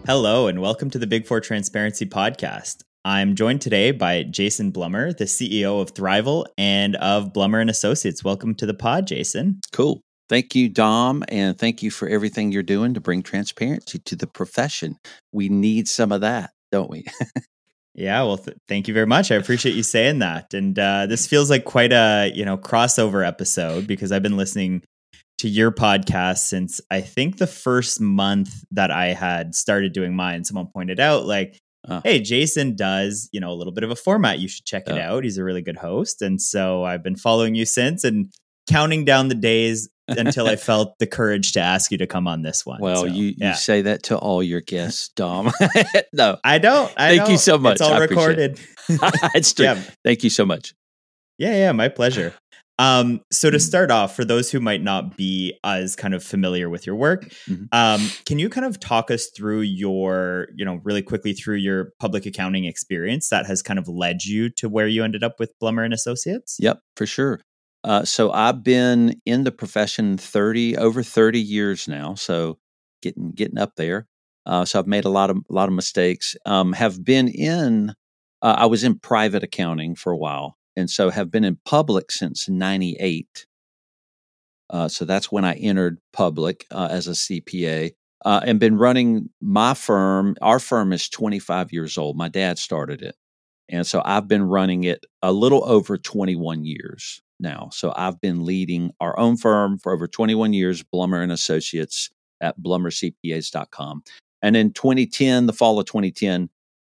Hello, and welcome to the Big Four Transparency Podcast. I'm joined today by Jason Blummer, the CEO of Thrival and of Blummer and Associates. Welcome to the pod, Jason. Cool. Thank you, Dom, and thank you for everything you're doing to bring transparency to the profession. We need some of that, don't we? Yeah, well, thank you very much. I appreciate you saying that. And this feels like quite a crossover episode because I've been listening to your podcast since I think the first month that I had started doing mine. Someone pointed out hey, Jason does, a little bit of a format. You should check it out. He's a really good host. And so I've been following you since and counting down the days until I felt the courage to ask you to come on this one. Well, so, you say that to all your guests, Dom. No, I don't. Thank you so much. It's all recorded. It's true. Yeah. Thank you so much. Yeah, my pleasure. So to start off, for those who might not be as kind of familiar with your work, can you kind of talk us through your, really quickly through your public accounting experience that has kind of led you to where you ended up with Blummer and Associates? Yep, for sure. So I've been in the profession over 30 years now. So getting up there. So I've made a lot of mistakes. I was in private accounting for a while. And so have been in public since 98. So that's when I entered public as a CPA and been running my firm. Our firm is 25 years old. My dad started it. And so I've been running it a little over 21 years now. So I've been leading our own firm for over 21 years, Blummer and Associates at blummercpas.com. And in 2010, the fall of 2010,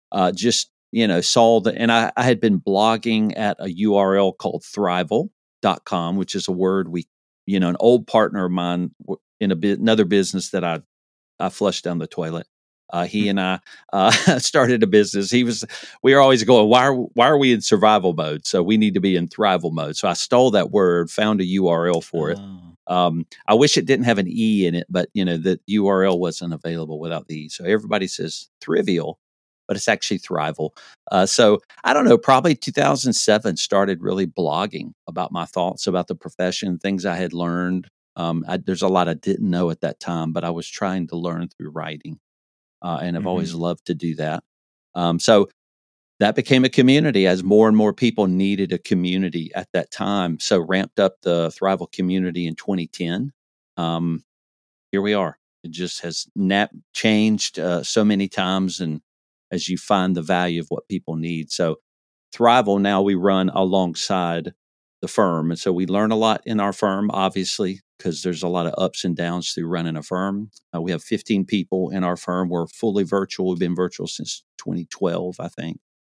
I had been blogging at a URL called Thrival.com, which is a word an old partner of mine in another business that I flushed down the toilet. He and I started a business. We were always going, why are we in survival mode? So we need to be in Thrival mode. So I stole that word, found a URL for it. I wish it didn't have an E in it, but the URL wasn't available without the E. So everybody says Thrival, but it's actually Thrival. So I don't know, probably 2007 started really blogging about my thoughts about the profession, things I had learned. There's a lot I didn't know at that time, but I was trying to learn through writing. And I've always loved to do that. So that became a community as more and more people needed a community at that time. So ramped up the Thrival community in 2010. Here we are. It just has changed so many times, and as you find the value of what people need. So Thrival, now we run alongside the firm. And so we learn a lot in our firm, obviously, because there's a lot of ups and downs through running a firm. We have 15 people in our firm. We're fully virtual. We've been virtual since 2012, I think.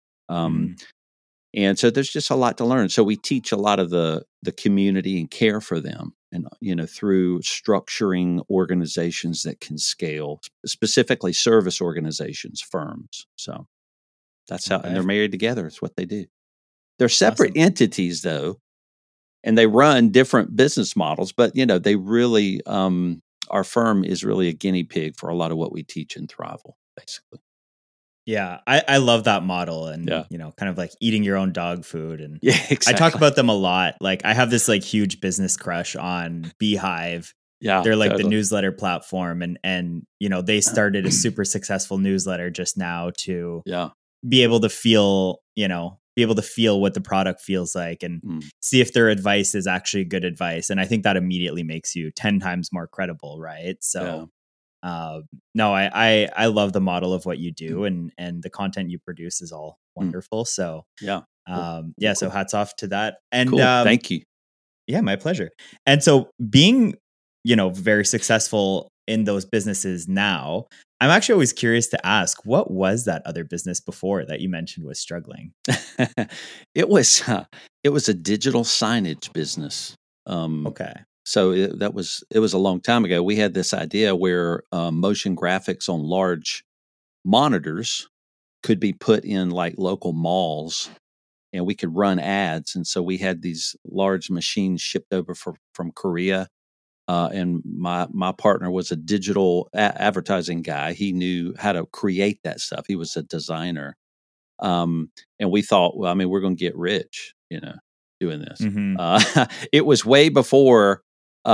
And so there's just a lot to learn. So we teach a lot of the community and care for them, and through structuring organizations that can scale, specifically service organizations, firms. So that's how, and they're married together. It's what they do. They're separate entities, though, and they run different business models. But they really, our firm is really a guinea pig for a lot of what we teach in Thrival, basically. Yeah, I love that model, and kind of like eating your own dog food. And exactly. I talk about them a lot. Like I have this huge business crush on Beehive. Yeah, they're like the newsletter platform, and they started a super successful newsletter just now to be able to feel what the product feels like and see if their advice is actually good advice. And I think that immediately makes you 10 times more credible, right? So. No, I love the model of what you do, and the content you produce is all wonderful. So cool. So hats off to that. And cool. Thank you. Yeah, my pleasure. And so being, very successful in those businesses now, I'm actually always curious to ask, what was that other business before that you mentioned was struggling? It was a digital signage business. Okay. So it was a long time ago. We had this idea where motion graphics on large monitors could be put in like local malls, and we could run ads. And so we had these large machines shipped over from Korea. And my partner was a digital advertising guy. He knew how to create that stuff. He was a designer. And we thought, well, we're going to get rich, doing this. It was way before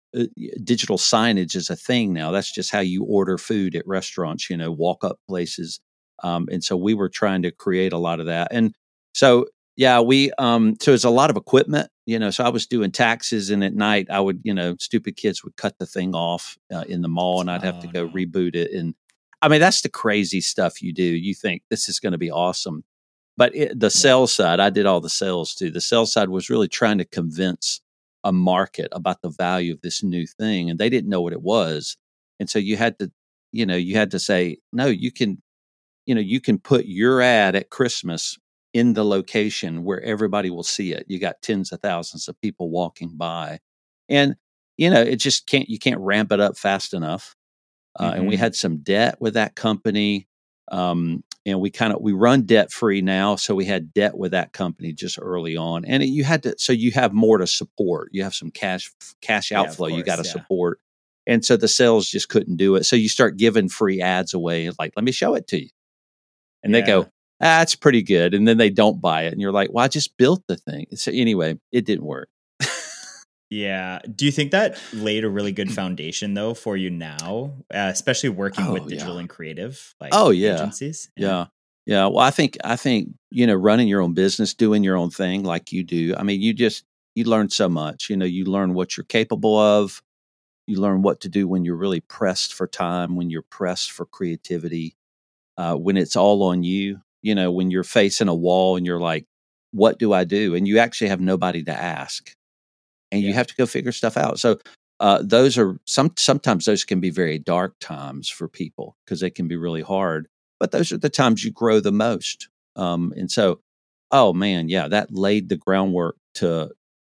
digital signage is a thing now. That's just how you order food at restaurants, walk up places. And so we were trying to create a lot of that. And so, yeah, so it's a lot of equipment, so I was doing taxes, and at night I would, stupid kids would cut the thing off in the mall, and I'd have to go reboot it. And I mean, that's the crazy stuff you do. You think this is going to be awesome. But the sales side, I did all the sales too. The sales side was really trying to convince a market about the value of this new thing, and they didn't know what it was. And so you had to say, no, you can put your ad at Christmas in the location where everybody will see it. You got tens of thousands of people walking by, and it just you can't ramp it up fast enough. And we had some debt with that company. And we run debt free now. So we had debt with that company just early on, and you have more to support. You have some cash outflow you got to support. And so the sales just couldn't do it. So you start giving free ads away, like, let me show it to you. And they go, that's pretty good. And then they don't buy it. And you're like, well, I just built the thing. So anyway, it didn't work. Yeah. Do you think that laid a really good foundation though for you now, especially working with digital and creative agencies? Yeah. Well, I think running your own business, doing your own thing like you do. I mean, you learn so much. You learn what you're capable of. You learn what to do when you're really pressed for time, when you're pressed for creativity, when it's all on you. When you're facing a wall and you're like, what do I do? And you actually have nobody to ask. And you have to go figure stuff out. So those are sometimes those can be very dark times for people because they can be really hard. But those are the times you grow the most. And so, oh man, that laid the groundwork to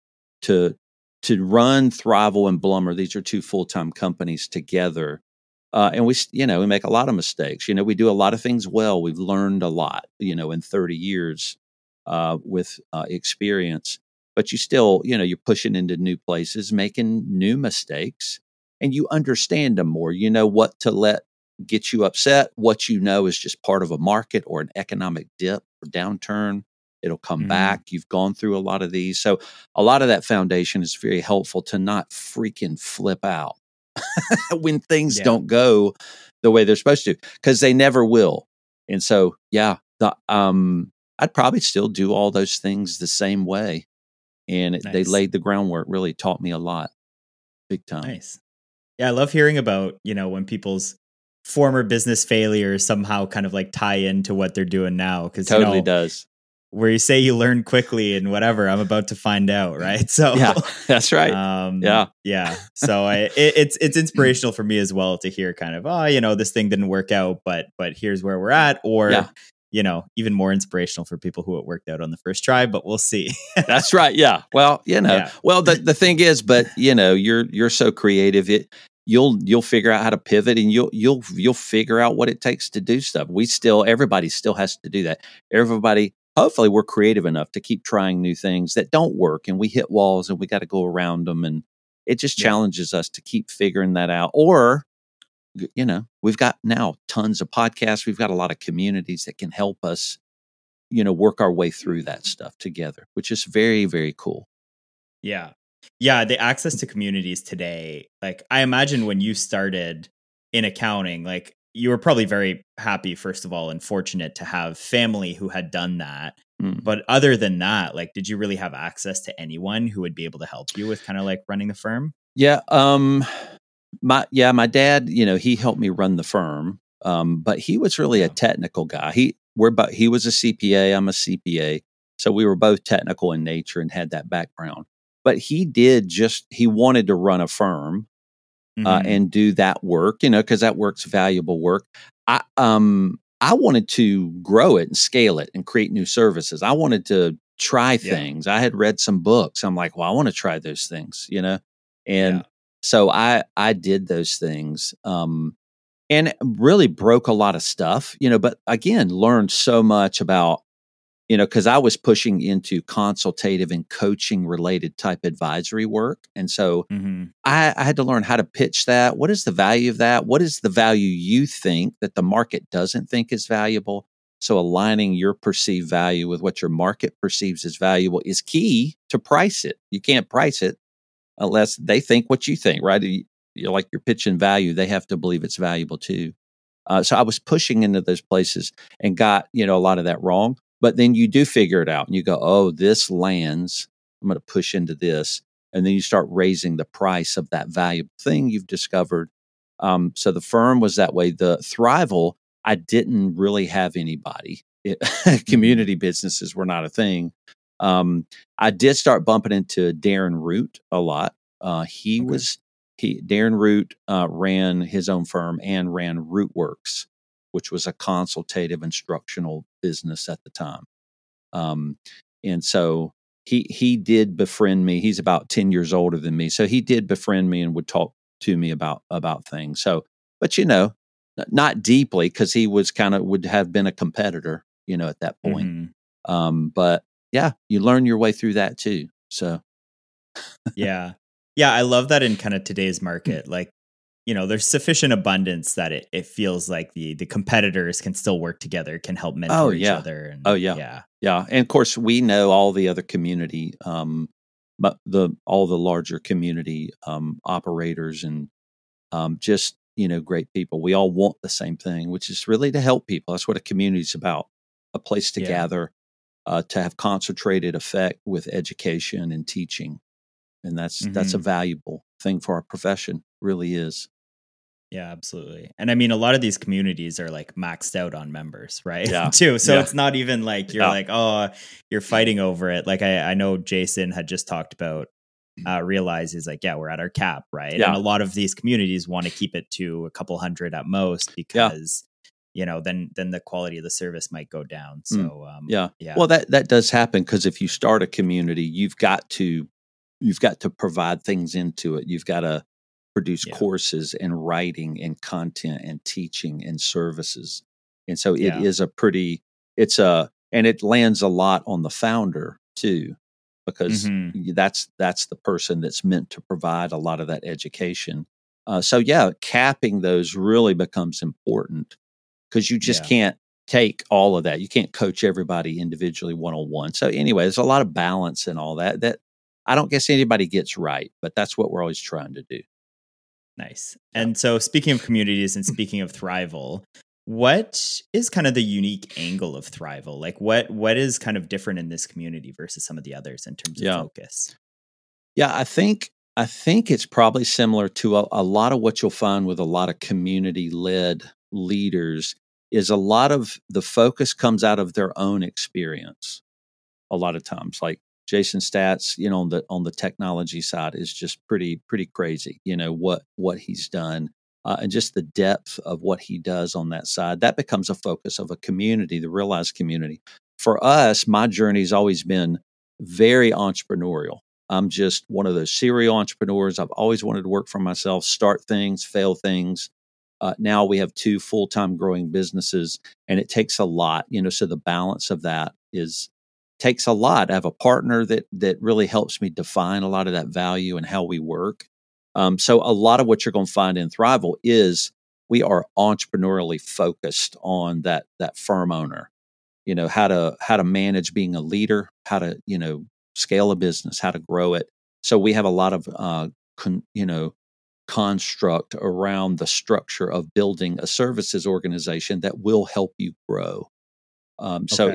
run Thrival and Blummer. These are two full-time companies together. And we make a lot of mistakes. We do a lot of things well. We've learned a lot, in 30 years with experience. But you still, you're pushing into new places, making new mistakes, and you understand them more. You know what to let get you upset. What is just part of a market or an economic dip or downturn. It'll come back. You've gone through a lot of these. So a lot of that foundation is very helpful to not freaking flip out when things don't go the way they're supposed to, because they never will. And so, I'd probably still do all those things the same way. And they laid the groundwork, really taught me a lot, big time. Nice. Yeah, I love hearing about, when people's former business failures somehow kind of like tie into what they're doing now. Because totally does. Where you say you learn quickly and whatever, I'm about to find out, right? So yeah, that's right. Yeah. So it's inspirational for me as well to hear kind of, this thing didn't work out, but here's where we're at, or even more inspirational for people who it worked out on the first try, but we'll see. That's right. Yeah. Well, well, the thing is, but you're so creative. You'll figure out how to pivot, and you'll figure out what it takes to do stuff. Everybody still has to do that. Hopefully we're creative enough to keep trying new things that don't work, and we hit walls and we got to go around them. And it just challenges us to keep figuring that out. Or, we've got now tons of podcasts. We've got a lot of communities that can help us, work our way through that stuff together, which is very, very cool. Yeah. Yeah. The access to communities today, like I imagine when you started in accounting, like you were probably very happy, first of all, and fortunate to have family who had done that. But other than that, like, did you really have access to anyone who would be able to help you with kind of like running the firm? Yeah. My dad, he helped me run the firm. But he was really a technical guy. He was a CPA. I'm a CPA. So we were both technical in nature and had that background. But he wanted to run a firm and do that work, because that work's valuable work. I wanted to grow it and scale it and create new services. I wanted to try things. I had read some books. I'm like, well, I want to try those things, and so I did those things, and really broke a lot of stuff, but again, learned so much about, because I was pushing into consultative and coaching related type advisory work. And so I had to learn how to pitch that. What is the value of that? What is the value you think that the market doesn't think is valuable? So aligning your perceived value with what your market perceives as valuable is key to price it. You can't price it. unless they think what you think, right? You're like you're pitching value. They have to believe it's valuable too. So I was pushing into those places and got, a lot of that wrong. But then you do figure it out and you go, oh, this lands. I'm going to push into this. And then you start raising the price of that valuable thing you've discovered. So the firm was that way. The Thrival, I didn't really have anybody. Community businesses were not a thing. I did start bumping into Darren Root a lot. Darren Root ran his own firm and ran Rootworks, which was a consultative instructional business at the time. And so he did befriend me. He's about 10 years older than me. So he did befriend me and would talk to me about things. So, but not deeply, because he was would have been a competitor, at that point. But yeah, you learn your way through that too. So yeah, I love that in kind of today's market. Like, there's sufficient abundance that it feels like the competitors can still work together, can help mentor each other. And, yeah. And of course, we know all the other community, but all the larger community operators and just great people. We all want the same thing, which is really to help people. That's what a community is about: a place to gather, to have concentrated effect with education and teaching. And that's a valuable thing for our profession, really is. Yeah, absolutely. And I mean, a lot of these communities are like maxed out on members, right? Yeah. Too. So it's not even like you're like, oh, you're fighting over it. Like I know Jason had just talked about Realize is like, we're at our cap, right? Yeah. And a lot of these communities want to keep it to a couple hundred at most because then the quality of the service might go down. So Well, that does happen, because if you start a community, you've got to provide things into it. You've got to produce courses and writing and content and teaching and services. And so it is and it lands a lot on the founder too, because that's the person that's meant to provide a lot of that education. Capping those really becomes important, because you just can't take all of that. You can't coach everybody individually one-on-one. So anyway, there's a lot of balance and all that I don't guess anybody gets right, but that's what we're always trying to do. Nice. And so speaking of communities and speaking of Thrival, what is kind of the unique angle of Thrival? Like what is kind of different in this community versus some of the others in terms of focus? Yeah, I think it's probably similar to a lot of what you'll find with a lot of community-led leaders. Is a lot of the focus comes out of their own experience. A lot of times, like Jason Statz, on the technology side is just pretty crazy. What he's done, and just the depth of what he does on that side. That becomes a focus of a community, the Realize community. For us, my journey's always been very entrepreneurial. I'm just one of those serial entrepreneurs. I've always wanted to work for myself, start things, fail things. Now we have 2 full-time growing businesses, and it takes a lot. So the balance of that takes a lot. I have a partner that really helps me define a lot of that value and how we work. So a lot of what you're going to find in Thrival is we are entrepreneurially focused on that firm owner. How to manage being a leader, how to scale a business, how to grow it. So we have a lot of construct around the structure of building a services organization that will help you grow. So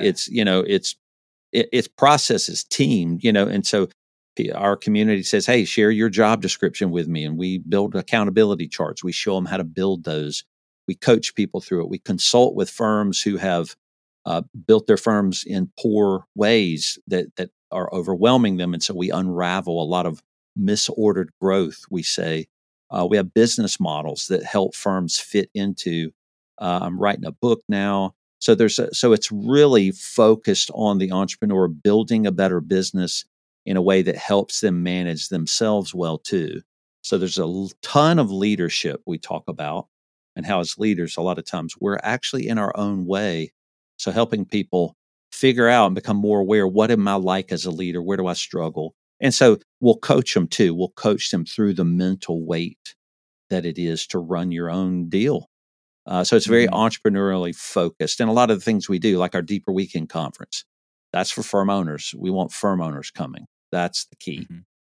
it's processes teamed, and so our community says, hey, share your job description with me. And we build accountability charts. We show them how to build those. We coach people through it. We consult with firms who have built their firms in poor ways that are overwhelming them. And so we unravel a lot of misordered growth, we say. We have business models that help firms fit into. I'm writing a book now. So it's really focused on the entrepreneur building a better business in a way that helps them manage themselves well too. So there's a ton of leadership we talk about, and how as leaders, a lot of times we're actually in our own way. So helping people figure out and become more aware, what am I like as a leader? Where do I struggle? And so we'll coach them too. We'll coach them through the mental weight that it is to run your own deal. So it's very entrepreneurially focused. And a lot of the things we do, like our Deeper Weekend conference, that's for firm owners. We want firm owners coming. That's the key.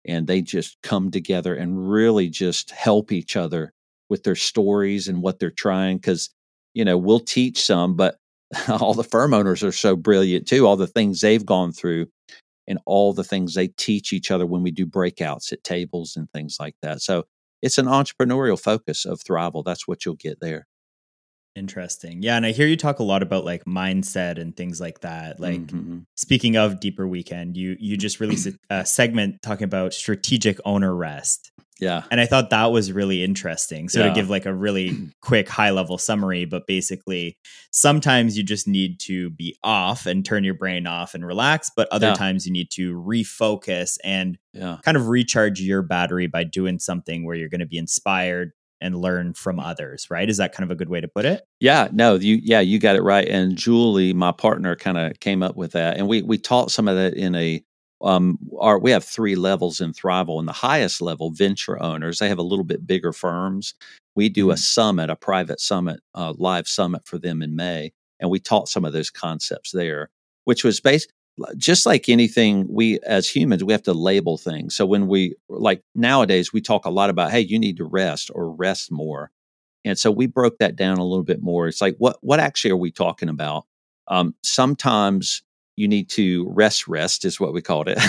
and they just come together and really just help each other with their stories and what they're trying. Because, we'll teach some, but all the firm owners are so brilliant too, all the things they've gone through and all the things they teach each other when we do breakouts at tables and things like that. So it's an entrepreneurial focus of Thrival. That's what you'll get there. Interesting. Yeah. And I hear you talk a lot about like mindset and things like that. Like Mm-hmm. speaking of Deeper Weekend, you just released a segment talking about strategic owner rest. Yeah. And I thought that was really interesting. So Yeah. to give like a really quick high level summary, but basically sometimes you just need to be off and turn your brain off and relax. But other times you need to refocus and kind of recharge your battery by doing something where you're going to be inspired and learn from others, right? Is that kind of a good way to put it? Yeah, no, you got it right. And Julie, my partner, kind of came up with that. And we taught some of that in we have 3 levels in Thrival, and the highest level, venture owners, they have a little bit bigger firms. We do a summit, a private summit, live summit for them in May. And we taught some of those concepts there, which was based, just like anything, we as humans, we have to label things. So when like nowadays, we talk a lot about, hey, you need to rest or rest more. And so we broke that down a little bit more. It's like, what actually are we talking about? Sometimes you need to rest is what we called it.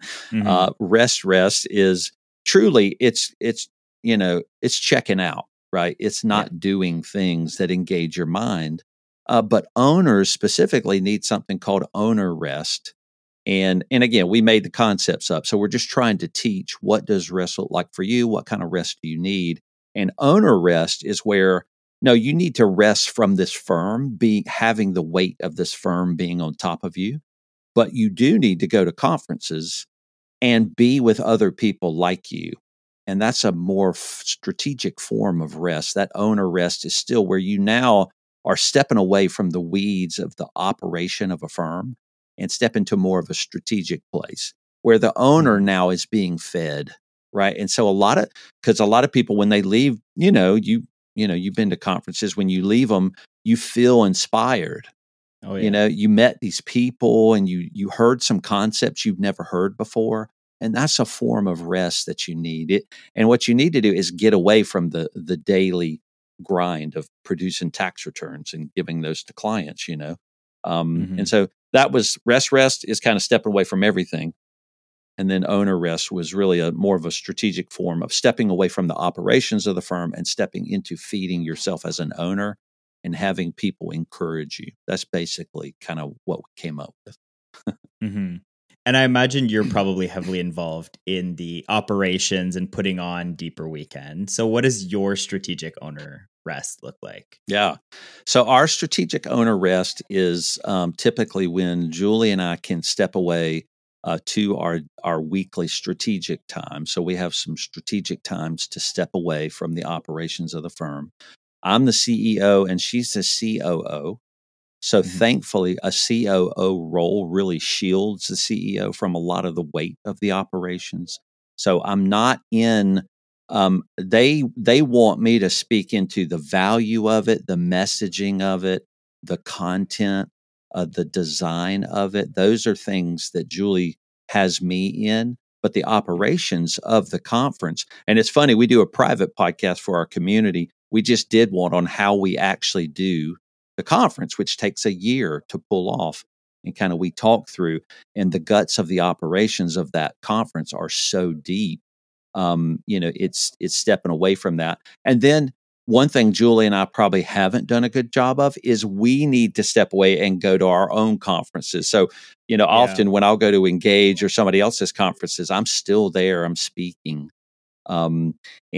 Rest is truly, it's checking out, right? It's not doing things that engage your mind. But owners specifically need something called owner rest. And again, we made the concepts up. So we're just trying to teach, what does rest look like for you? What kind of rest do you need? And owner rest is where, no, you need to rest from this firm, having the weight of this firm being on top of you. But you do need to go to conferences and be with other people like you. And that's a more strategic form of rest. That owner rest is still where you now are stepping away from the weeds of the operation of a firm and step into more of a strategic place where the owner now is being fed, right? And so because a lot of people, when they leave, you've been to conferences, when you leave them, you feel inspired. Oh, yeah. You met these people and you heard some concepts you've never heard before. And that's a form of rest that you need. And what you need to do is get away from the daily grind of producing tax returns and giving those to clients, And so that was rest is kind of stepping away from everything. And then owner rest was really more of a strategic form of stepping away from the operations of the firm and stepping into feeding yourself as an owner and having people encourage you. That's basically kind of what we came up with. And I imagine you're probably heavily involved in the operations and putting on Deeper Weekend. So what does your strategic owner rest look like? Yeah. So our strategic owner rest is typically when Julie and I can step away to our weekly strategic time. So we have some strategic times to step away from the operations of the firm. I'm the CEO and she's the COO. So thankfully, a COO role really shields the CEO from a lot of the weight of the operations. So I'm not in. They want me to speak into the value of it, the messaging of it, the content, the design of it. Those are things that Julie has me in. But the operations of the conference, and it's funny, we do a private podcast for our community. We just did one on how we actually do the conference, which takes a year to pull off. And kind of we talk through, and the guts of the operations of that conference are so deep. It's stepping away from that. And then one thing Julie and I probably haven't done a good job of is we need to step away and go to our own conferences. So, often when I'll go to Engage or somebody else's conferences, I'm still there, I'm speaking. And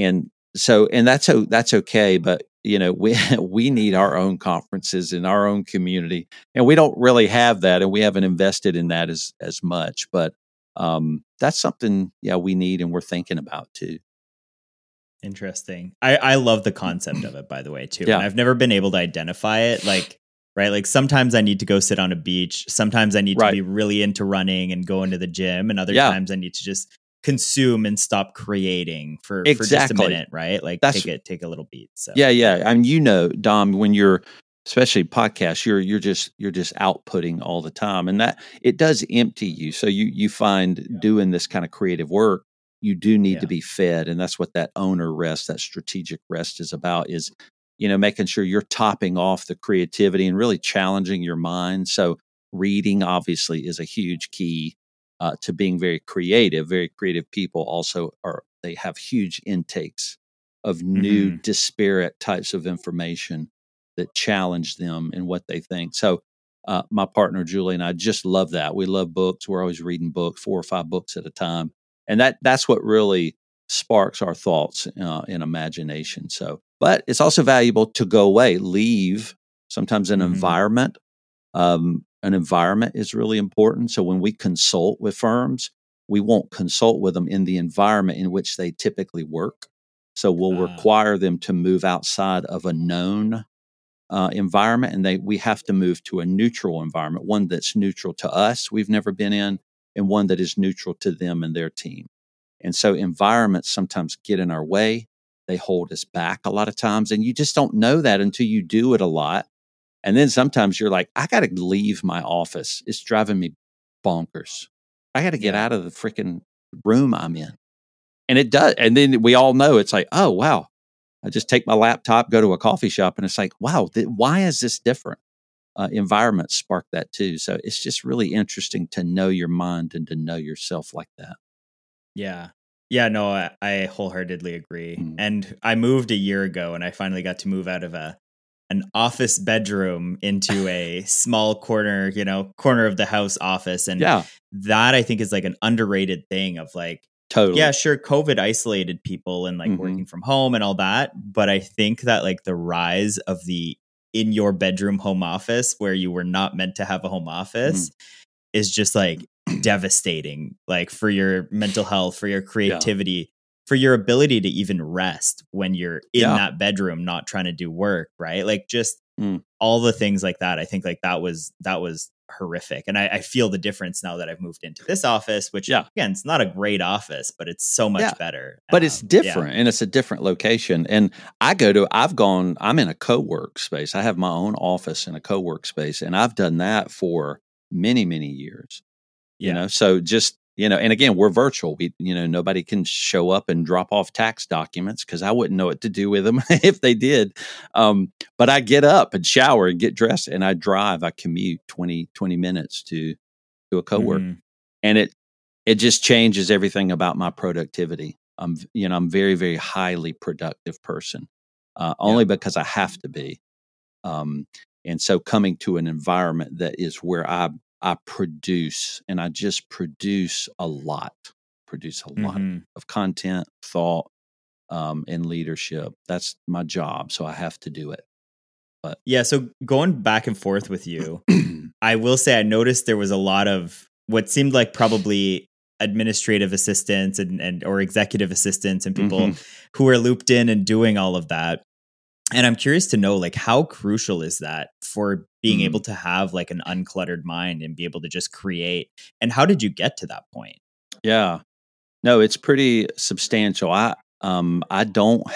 that's okay. But, we need our own conferences in our own community, and we don't really have that, and we haven't invested in that as much. But that's something, we need and we're thinking about too. Interesting. I love the concept of it, by the way, too. Yeah. And I've never been able to identify it. Like sometimes I need to go sit on a beach. Sometimes I need to be really into running and go into the gym. And other times I need to just consume and stop creating for just a minute, right? Like take a little beat. So yeah. I mean, Dom, when you're, especially podcasts, you're just outputting all the time, and that it does empty you. So you find doing this kind of creative work, you do need Yeah. to be fed. And that's what that owner rest, that strategic rest is about, is, making sure you're topping off the creativity and really challenging your mind. So reading obviously is a huge key to being very creative. Very creative people also they have huge intakes of new Mm-hmm. disparate types of information that challenge them in what they think. So my partner Julie and I just love that. We love books. We're always reading books, 4 or 5 books at a time, and that's what really sparks our thoughts and imagination. So, but it's also valuable to go away, leave. Sometimes an Mm-hmm. environment. An environment is really important. So when we consult with firms, we won't consult with them in the environment in which they typically work. So we'll require them to move outside of a known environment, and we have to move to a neutral environment, one that's neutral to us, we've never been in, and one that is neutral to them and their team. And so environments sometimes get in our way. They hold us back a lot of times, and you just don't know that until you do it a lot. And then sometimes you're like, I got to leave my office. It's driving me bonkers. I got to get out of the freaking room I'm in. And it does. And then we all know it's like, oh, wow. I just take my laptop, go to a coffee shop, and it's like, wow, why is this different? Environments spark that too. So it's just really interesting to know your mind and to know yourself like that. Yeah. Yeah, no, I wholeheartedly agree. Mm. And I moved a year ago, and I finally got to move out of an office bedroom into a small corner of the house office. And that I think is like an underrated thing of like, totally. Yeah, sure, COVID isolated people and like working from home and all that. But I think that like the rise of the in your bedroom home office where you were not meant to have a home office is just like devastating, like for your mental health, for your creativity, for your ability to even rest when you're in that bedroom, not trying to do work, right? Like just all the things like that. I think like that was horrific. And I feel the difference now that I've moved into this office, which again, it's not a great office, but it's so much better. But it's different and it's a different location. And I'm in a co-work space. I have my own office in a co-work space, and I've done that for many, many years. So just, and again, we're virtual. We, nobody can show up and drop off tax documents because I wouldn't know what to do with them if they did. But I get up and shower and get dressed, and I commute 20 minutes to a co-work. And it just changes everything about my productivity. I'm very, very highly productive person, only because I have to be. And so coming to an environment that is where I produce, and I just produce a lot of content, thought, and leadership. That's my job. So I have to do it. But so going back and forth with you, I will say I noticed there was a lot of what seemed like probably administrative assistants and or executive assistants and people who were looped in and doing all of that. And I'm curious to know, like, how crucial is that for being able to have like an uncluttered mind and be able to just create? And how did you get to that point? Yeah, no, it's pretty substantial. I don't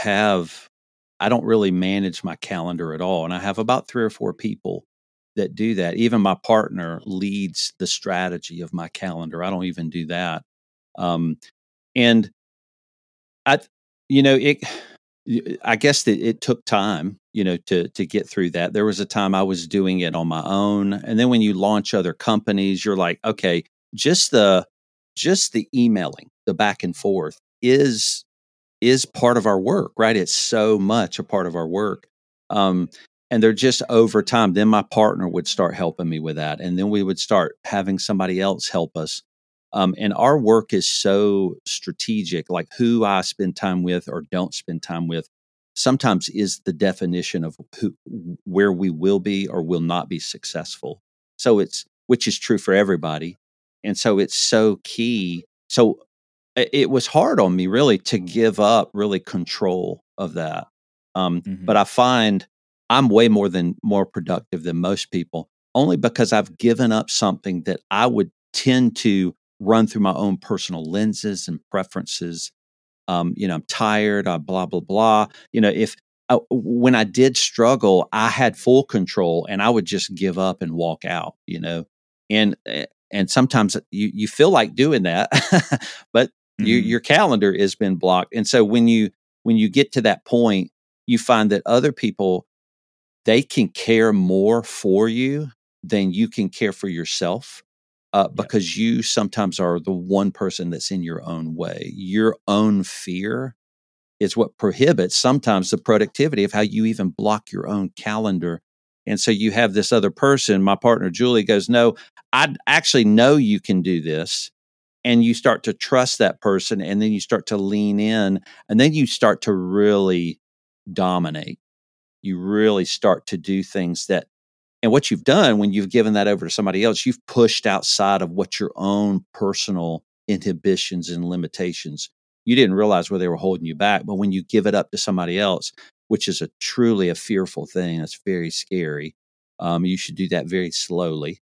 really manage my calendar at all. And I have about 3 or 4 people that do that. Even my partner leads the strategy of my calendar. I don't even do that. And I guess that it took time, to get through that. There was a time I was doing it on my own. And then when you launch other companies, you're like, okay, just the emailing, the back and forth is part of our work, right? It's so much a part of our work. And they're just over time. Then my partner would start helping me with that. And then we would start having somebody else help us. And our work is so strategic, like who I spend time with or don't spend time with sometimes is the definition of where we will be or will not be successful. So which is true for everybody. And so it's so key. So it was hard on me really to give up really control of that. But I find I'm way more productive than most people, only because I've given up something that I would tend to run through my own personal lenses and preferences. I'm tired, blah, blah, blah. When I did struggle, I had full control and I would just give up and walk out, and sometimes you feel like doing that, but Your calendar has been blocked. And so when you get to that point, you find that other people, they can care more for you than you can care for yourself, because you sometimes are the one person that's in your own way. Your own fear is what prohibits sometimes the productivity of how you even block your own calendar. And so you have this other person, my partner Julie goes, no, I actually know you can do this. And you start to trust that person, and then you start to lean in, and then you start to really dominate. You really start to do things that, and what you've done when you've given that over to somebody else, you've pushed outside of what your own personal inhibitions and limitations. You didn't realize where they were holding you back, but when you give it up to somebody else, which is truly a fearful thing, that's very scary. You should do that very slowly.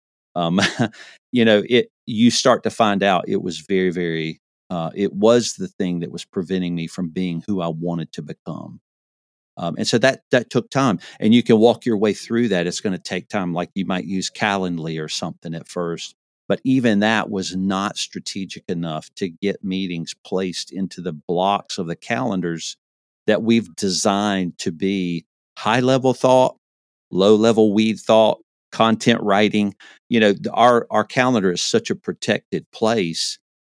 You start to find out it was very, very, it was the thing that was preventing me from being who I wanted to become. And so that took time, and you can walk your way through that. It's going to take time. Like you might use Calendly or something at first, but even that was not strategic enough to get meetings placed into the blocks of the calendars that we've designed to be high level thought, low level weed thought, content writing. Our calendar is such a protected place,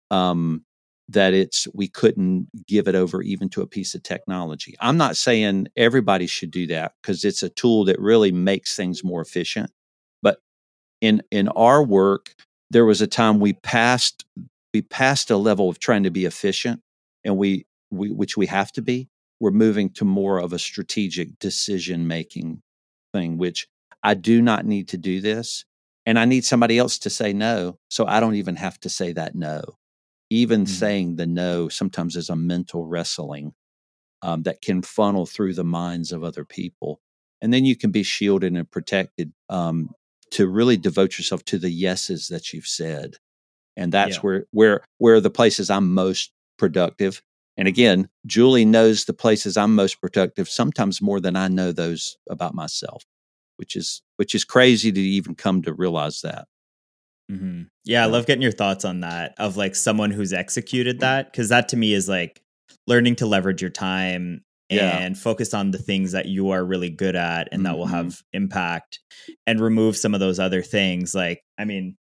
that we couldn't give it over even to a piece of technology. I'm not saying everybody should do that, because it's a tool that really makes things more efficient. But in our work, there was a time we passed a level of trying to be efficient, and which we have to be. We're moving to more of a strategic decision making thing, which I do not need to do this, and I need somebody else to say no, so I don't even have to say that no. Even saying the no sometimes is a mental wrestling that can funnel through the minds of other people. And then you can be shielded and protected to really devote yourself to the yeses that you've said. And that's where the places I'm most productive. And again, Julie knows the places I'm most productive, sometimes more than I know those about myself, which is crazy to even come to realize that. Mm-hmm. Yeah, I love getting your thoughts on that, of like someone who's executed that, because that to me is like learning to leverage your time and focus on the things that you are really good at and that will have impact, and remove some of those other things. Like, I mean,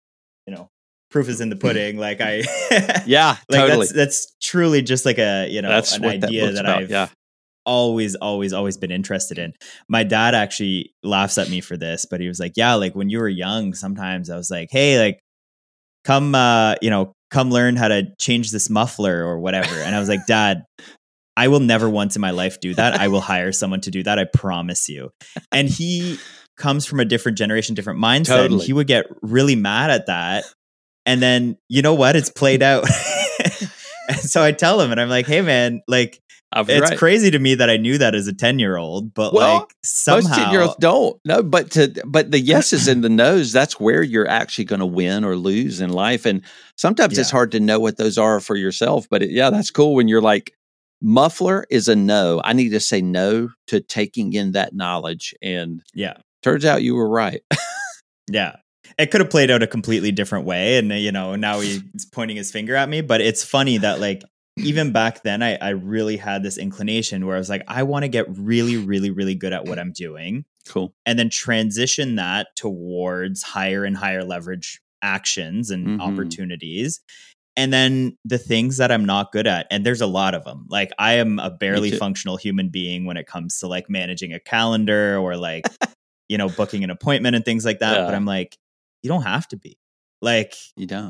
proof is in the pudding. Like like totally. That's truly just like that's an idea that I've always been interested in. My dad actually laughs at me for this, but he was like, yeah, like when you were young, sometimes I was like, hey, like come learn how to change this muffler or whatever. And I was like, Dad, I will never once in my life do that. I will hire someone to do that. I promise you. And he comes from a different generation, different mindset. Totally. And he would get really mad at that. And then, you know what? It's played out. And so I tell him, and I'm like, hey man, like, it's crazy to me that I knew that as a 10-year-old, but like somehow most 10-year-olds don't. No, but the yeses and the nos, that's where you're actually going to win or lose in life. And sometimes it's hard to know what those are for yourself. But that's cool when you're like, muffler is a no. I need to say no to taking in that knowledge. And turns out you were right. Yeah. It could have played out a completely different way. And, now he's pointing his finger at me. But it's funny that like, even back then, I really had this inclination where I was like, I want to get really, really, really good at what I'm doing. Cool. And then transition that towards higher and higher leverage actions and opportunities. And then the things that I'm not good at, and there's a lot of them. Like I am a barely functional human being when it comes to like managing a calendar or like, booking an appointment and things like that. But I'm like, you don't have to be. Like, you don't.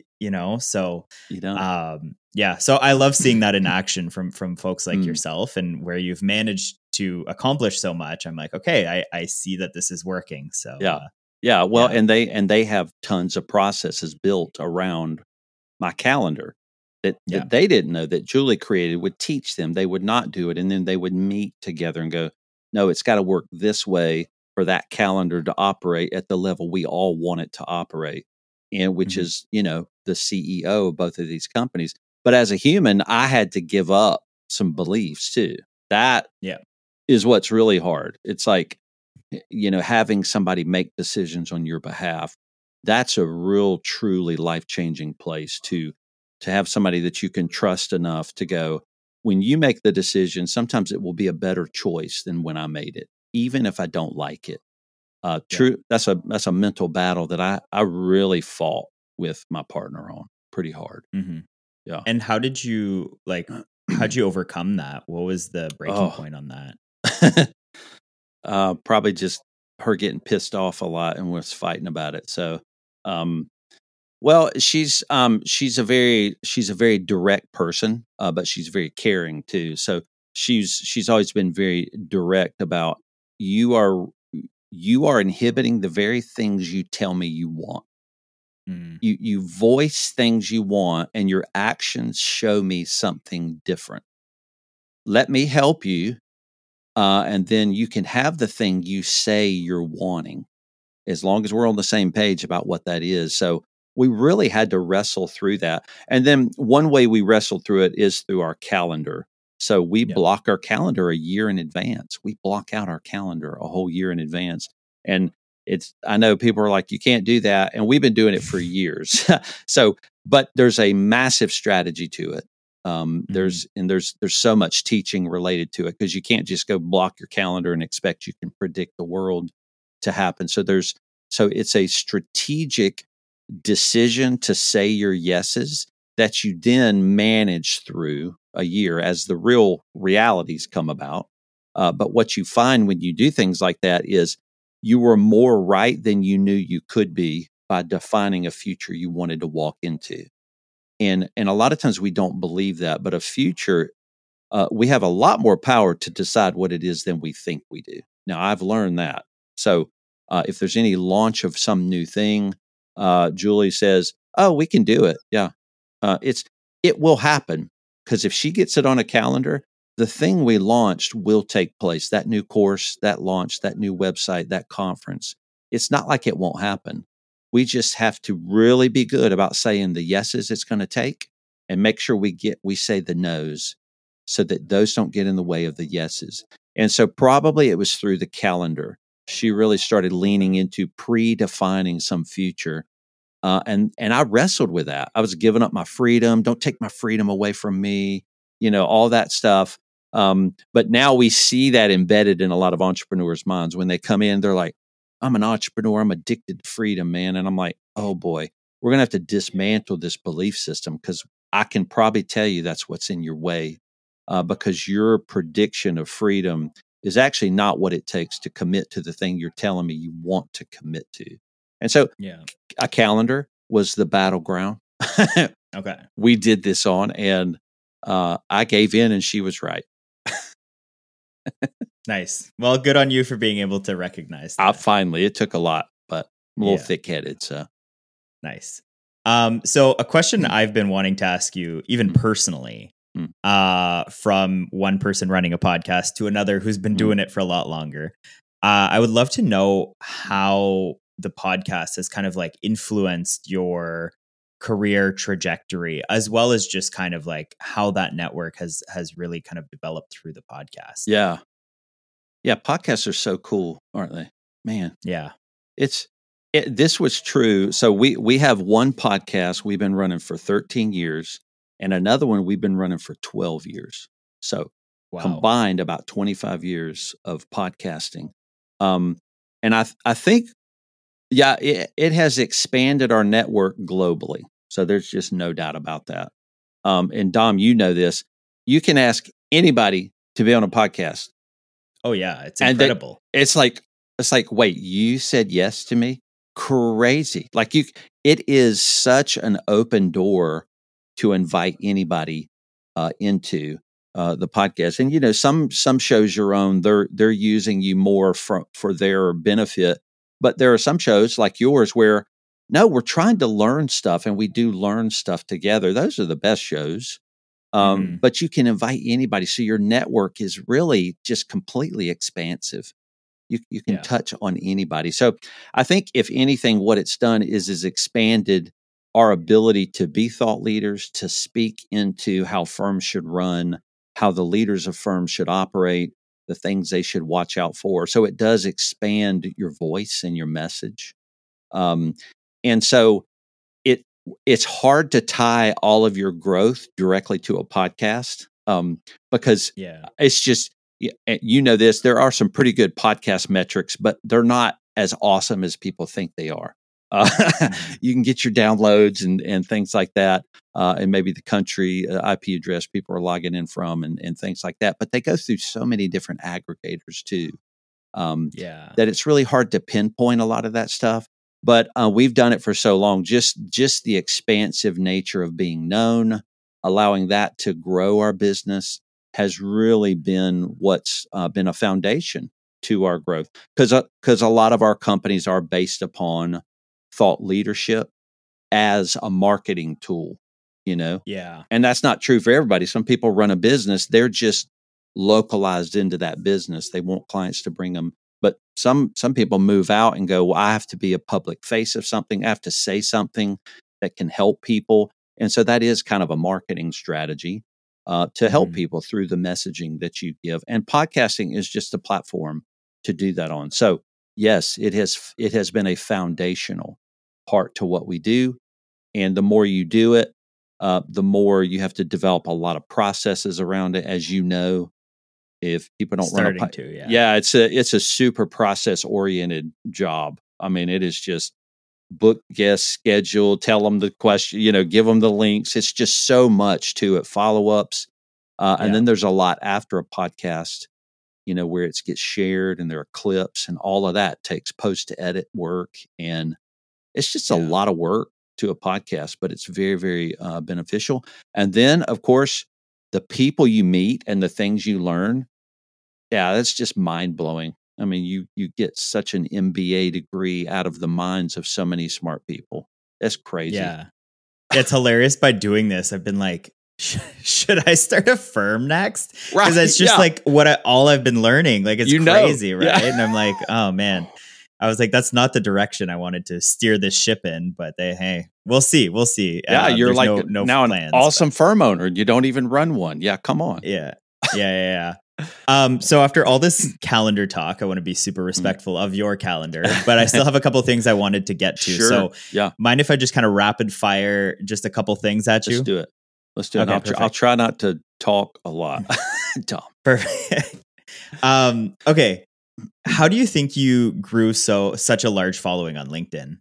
So you don't. So I love seeing that in action from folks like yourself, and where you've managed to accomplish so much. I'm like, okay, I see that this is working. So and they have tons of processes built around my calendar that they didn't know, that Julie created, would teach them. They would not do it, and then they would meet together and go, no, it's got to work this way for that calendar to operate at the level we all want it to operate, and which is the CEO of both of these companies. But as a human, I had to give up some beliefs too. That is what's really hard. It's like, having somebody make decisions on your behalf. That's a real, truly life-changing place to to have somebody that you can trust enough to go, when you make the decision, sometimes it will be a better choice than when I made it, even if I don't like it. True. That's a mental battle that I really fought with my partner on pretty hard. Mm-hmm. Yeah. And how'd you overcome that? What was the breaking point on that? Probably just her getting pissed off a lot and was fighting about it. So, well, she's a very direct person, but she's very caring too. So she's always been very direct about you are inhibiting the very things you tell me you want. You voice things you want, and your actions show me something different. Let me help you, and then you can have the thing you say you're wanting, as long as we're on the same page about what that is. So we really had to wrestle through that. And then one way we wrestled through it is through our calendar. So we block our calendar a year in advance. We block out our calendar a whole year in advance. And I know people are like, you can't do that. And we've been doing it for years. But there's a massive strategy to it. There's so much teaching related to it, because you can't just go block your calendar and expect you can predict the world to happen. So it's a strategic decision to say your yeses that you then manage through a year as the real realities come about. But what you find when you do things like that is you were more right than you knew you could be by defining a future you wanted to walk into. And a lot of times we don't believe that, but a future, we have a lot more power to decide what it is than we think we do. Now, I've learned that. So if there's any launch of some new thing, Julie says, "Oh, we can do it." Yeah, it will happen, because if she gets it on a calendar, the thing we launched will take place. That new course, that launch, that new website, that conference. It's not like it won't happen. We just have to really be good about saying the yeses it's going to take, and make sure we say the nos, so that those don't get in the way of the yeses. And so probably it was through the calendar. She really started leaning into predefining some future. And I wrestled with that. I was giving up my freedom. Don't take my freedom away from me, all that stuff. But now we see that embedded in a lot of entrepreneurs' minds. When they come in, they're like, I'm an entrepreneur. I'm addicted to freedom, man. And I'm like, oh boy, we're going to have to dismantle this belief system, because I can probably tell you that's what's in your way, because your prediction of freedom is actually not what it takes to commit to the thing you're telling me you want to commit to. And so a calendar was the battleground. Okay. We did this on, and I gave in, and she was right. Nice. Well, good on you for being able to recognize that. Finally, it took a lot, but I'm a little thick-headed. So nice. So a question I've been wanting to ask you, even personally, from one person running a podcast to another who's been doing it for a lot longer. I would love to know how the podcast has kind of like influenced your career trajectory, as well as just kind of like how that network has really kind of developed through the podcast. Yeah. Podcasts are so cool, aren't they? Man. Yeah. This was true. So we have one podcast we've been running for 13 years, and another one we've been running for 12 years. So combined about 25 years of podcasting. And I think, it has expanded our network globally. So there's just no doubt about that. And Dom, you know this. You can ask anybody to be on a podcast. Oh yeah, it's incredible. It's like, wait, you said yes to me? Crazy. Like it is such an open door to invite anybody into the podcast. And some shows your own, they're using you more for their benefit. But there are some shows like yours where, no, we're trying to learn stuff, and we do learn stuff together. Those are the best shows. But you can invite anybody. So your network is really just completely expansive. You can touch on anybody. So I think, if anything, what it's done is expanded our ability to be thought leaders, to speak into how firms should run, how the leaders of firms should operate, the things they should watch out for. So it does expand your voice and your message. And so it's hard to tie all of your growth directly to a podcast, because it's just, you know this, there are some pretty good podcast metrics, but they're not as awesome as people think they are. You can get your downloads and things like that, and maybe the country IP address people are logging in from and things like that. But they go through so many different aggregators too, that it's really hard to pinpoint a lot of that stuff. But we've done it for so long. Just the expansive nature of being known, allowing that to grow our business, has really been what's been a foundation to our growth. Because a lot of our companies are based upon thought leadership as a marketing tool, you know? Yeah. And that's not true for everybody. Some people run a business, they're just localized into that business. They want clients to bring them. But some people move out and go, well, I have to be a public face of something. I have to say something that can help people. And so that is kind of a marketing strategy to help people through the messaging that you give. And podcasting is just a platform to do that on. So yes, it has been a foundational part to what we do. And the more you do it, the more you have to develop a lot of processes around it. As you know, if people don't it's a super process oriented job. I mean, it is just book guests, schedule, tell them the question, give them the links. It's just so much to it, follow-ups. And then there's a lot after a podcast, where it gets shared and there are clips, and all of that takes post to edit work. And it's just a lot of work to a podcast, but it's very, very beneficial. And then, of course, the people you meet and the things you learn, that's just mind blowing. I mean, you get such an MBA degree out of the minds of so many smart people. That's crazy. Yeah. It's hilarious. By doing this, I've been like, should I start a firm next? Because it's just like all I've been learning. Like, it's crazy, right? Yeah. And I'm like, oh man. I was like, that's not the direction I wanted to steer this ship in, but we'll see. We'll see. Yeah, you're like no now plans, an awesome firm owner. You don't even run one. Yeah, come on. Yeah. So after all this calendar talk, I want to be super respectful of your calendar, but I still have a couple of things I wanted to get to. Sure. So mind if I just kind of rapid fire just a couple things at you? Let's do it. Okay, I'll try not to talk a lot. Tom. Perfect. Okay. How do you think you grew such a large following on LinkedIn?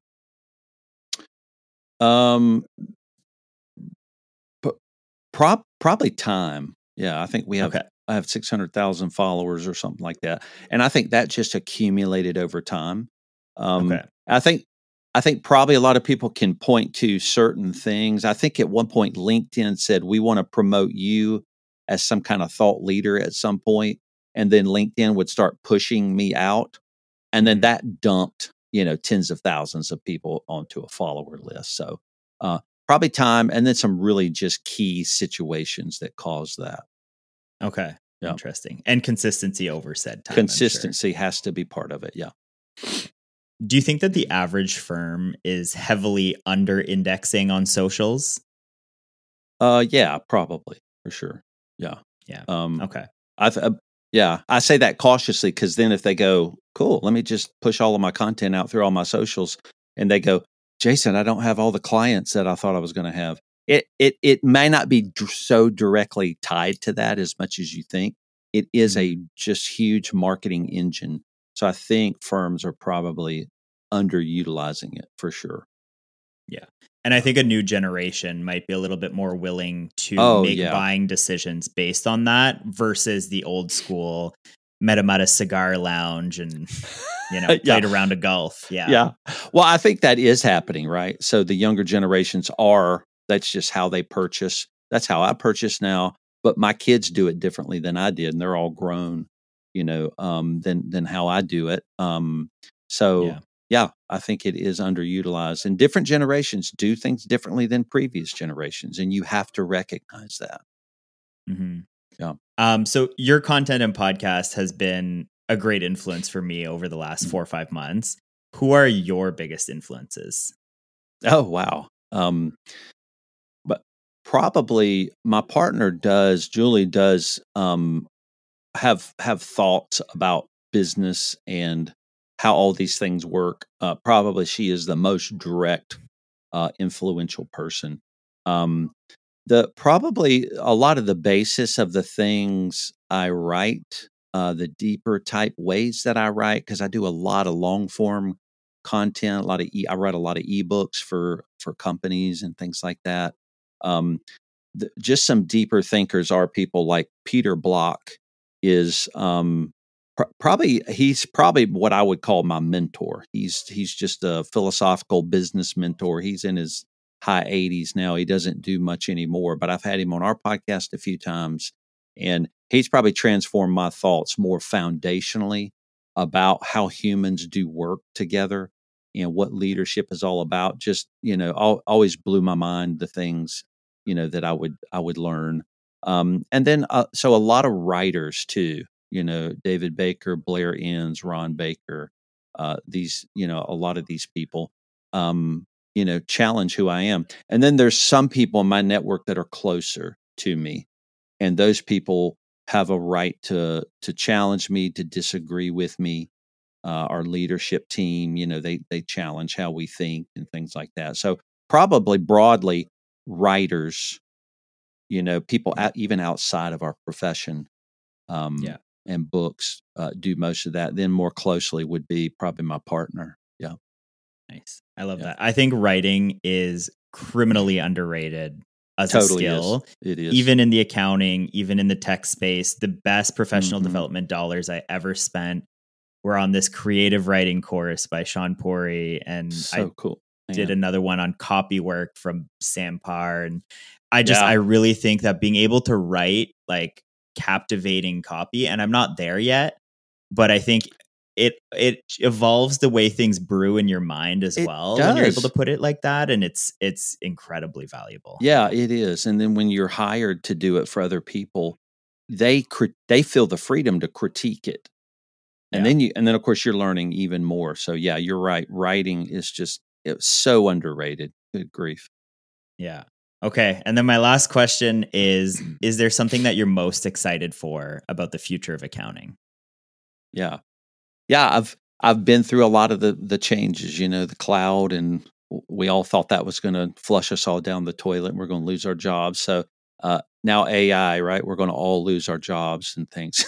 Probably time. Yeah, I think we have. Okay. I have 600,000 followers or something like that, and I think that just accumulated over time. Okay. I think probably a lot of people can point to certain things. I think at one point LinkedIn said, we want to promote you as some kind of thought leader at some point. And then LinkedIn would start pushing me out. And then that dumped, tens of thousands of people onto a follower list. So probably time, and then some really just key situations that caused that. Okay. Yeah. Interesting. And consistency over said time. Consistency has to be part of it. Yeah. Do you think that the average firm is heavily under indexing on socials? Yeah, probably, for sure. Yeah. Yeah. Okay. I say that cautiously, because then if they go, cool, let me just push all of my content out through all my socials, and they go, Jason, I don't have all the clients that I thought I was going to have. It may not be so directly tied to that as much as you think. It is a just huge marketing engine. So I think firms are probably underutilizing it for sure. Yeah. And I think a new generation might be a little bit more willing to make buying decisions based on that versus the old school met him at a cigar lounge and, played around a golf. Yeah. Yeah. Well, I think that is happening, right? So the younger generations that's just how they purchase. That's how I purchase now. But my kids do it differently than I did. And they're all grown, than how I do it. Yeah, I think it is underutilized, and different generations do things differently than previous generations, and you have to recognize that. Mm-hmm. Yeah. So your content and podcast has been a great influence for me over the last 4 or 5 months. Who are your biggest influences? Oh, wow. But probably my partner Julie does have thoughts about business and how all these things work. Probably she is the most direct influential person. Probably a lot of the basis of the things I write, the deeper type ways that I write, because I do a lot of long form content. I write a lot of ebooks for companies and things like that. Just some deeper thinkers are people like Peter Block. Is he's probably what I would call my mentor. He's just a philosophical business mentor. He's in his high 80s now. He doesn't do much anymore, but I've had him on our podcast a few times, and he's probably transformed my thoughts more foundationally about how humans do work together and what leadership is all about. Just, always blew my mind, the things, that I would learn. And then, so a lot of writers too, David Baker, Blair Enns, Ron Baker, these, a lot of these people, challenge who I am. And then there's some people in my network that are closer to me, and those people have a right to challenge me, to disagree with me. Our leadership team, they challenge how we think and things like that. So probably broadly, writers, people even outside of our profession, and books do most of that. Then more closely would be probably my partner. Yeah. Nice. I love that. I think writing is criminally underrated as a skill. It is. Even in the accounting, even in the tech space, the best professional development dollars I ever spent were on this creative writing course by Sean Pori. And cool. Did another one on copy work from Sam Parr. And I really think that being able to write like captivating copy, and I'm not there yet, but I think it evolves the way things brew in your mind as well. When you're able to put it like that, and it's incredibly valuable. Yeah, it is. And then when you're hired to do it for other people, they feel the freedom to critique it. And then of course you're learning even more. So yeah, you're right. Writing is it's so underrated. Good grief. Yeah. Okay. And then my last question is there something that you're most excited for about the future of accounting? Yeah. Yeah. I've been through a lot of the changes, the cloud, and we all thought that was going to flush us all down the toilet and we're going to lose our jobs. So, now AI, right? We're going to all lose our jobs and things.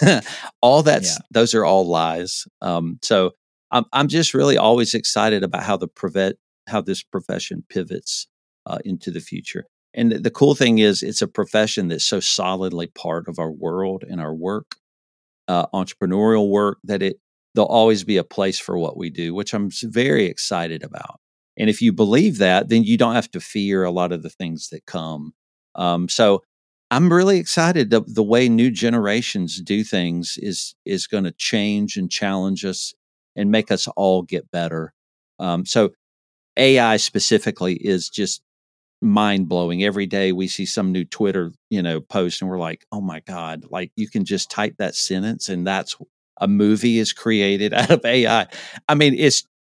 Those are all lies. So I'm just really always excited about how this profession pivots into the future. And the cool thing is, it's a profession that's so solidly part of our world and our work, entrepreneurial work, that there'll always be a place for what we do, which I'm very excited about. And if you believe that, then you don't have to fear a lot of the things that come. So I'm really excited. The way new generations do things is going to change and challenge us and make us all get better. So AI specifically is just mind blowing. Every day we see some new Twitter, post, and we're like, oh my God, like you can just type that sentence and that's a movie is created out of AI. I mean,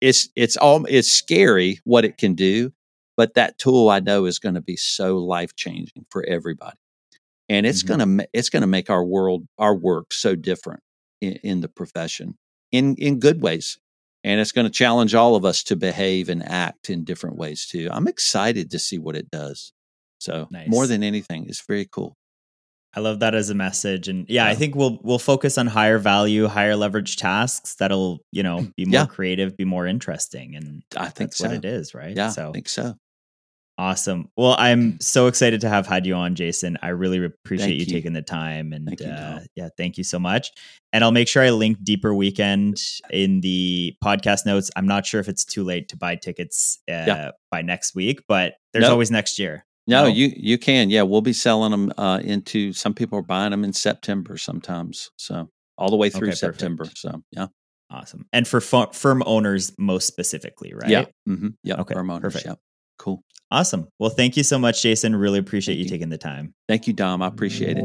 it's scary what it can do, but that tool I know is going to be so life changing for everybody. And it's gonna make our work so different in the profession in good ways, and it's going to challenge all of us to behave and act in different ways too. I'm excited to see what it does. So more than anything, it's very cool. I love that as a message, and I think we'll focus on higher value, higher leverage tasks that'll be more creative, be more interesting, and I think that's what it is, right? Yeah, I think so. Awesome. Well, I'm so excited to have had you on, Jason. I really appreciate you taking the time. And thank you so much. And I'll make sure I link Deeper Weekend in the podcast notes. I'm not sure if it's too late to buy tickets by next week, but there's always next year. No, you can. Yeah, we'll be selling them into, some people are buying them in September sometimes. So all the way through September. Perfect. So yeah. Awesome. And for firm owners most specifically, right? Yeah. Mm-hmm. Yeah. Okay. Firm owners. Perfect. Yeah. Cool. Awesome. Well, thank you so much, Jason. Really appreciate you taking the time. Thank you, Dom. I appreciate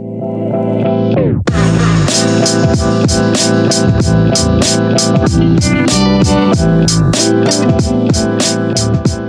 it.